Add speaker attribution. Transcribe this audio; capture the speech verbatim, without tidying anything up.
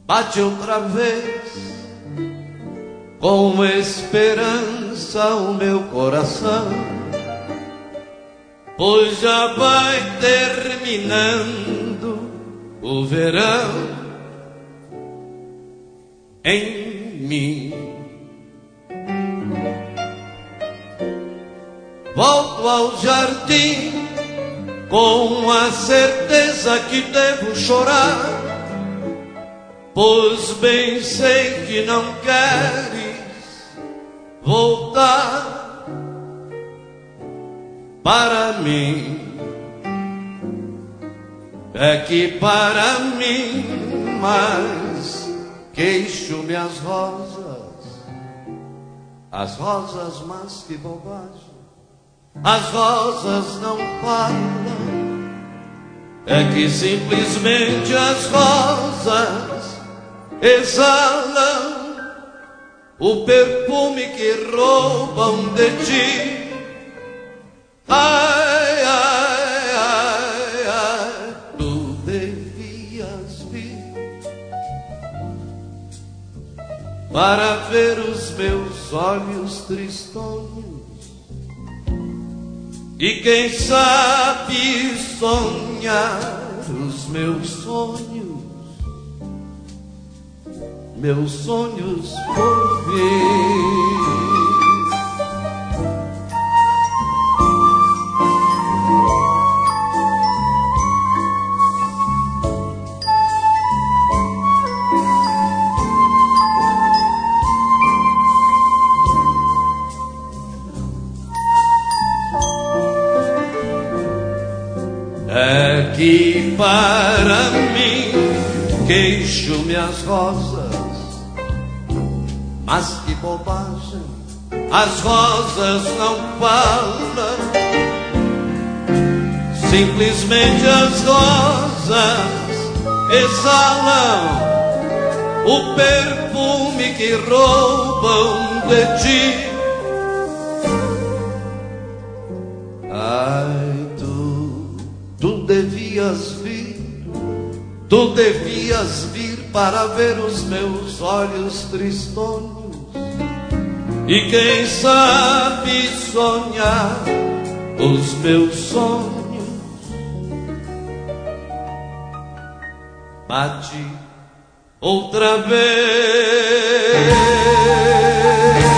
Speaker 1: bate outra vez, com esperança o meu coração, pois já vai terminando o verão em mim. Volto ao jardim com a certeza que devo chorar, pois bem sei que não queres voltar para mim. É que para mim mais queixo-me as rosas, as rosas, mas que bobagem. As rosas não falam, é que simplesmente as rosas exalam o perfume que roubam de ti. Ai, ai, ai, ai, tu devias vir para ver os meus olhos tristonhos, e quem sabe sonhar os meus sonhos, meus sonhos por vir. É que para mim queixo-me as rosas, mas que bobagem, as rosas não falam, simplesmente as rosas exalam o perfume que roubam de ti. Ai, tu devias vir, tu devias vir para ver os meus olhos tristonhos, e quem sabe sonhar os meus sonhos. Bate outra vez.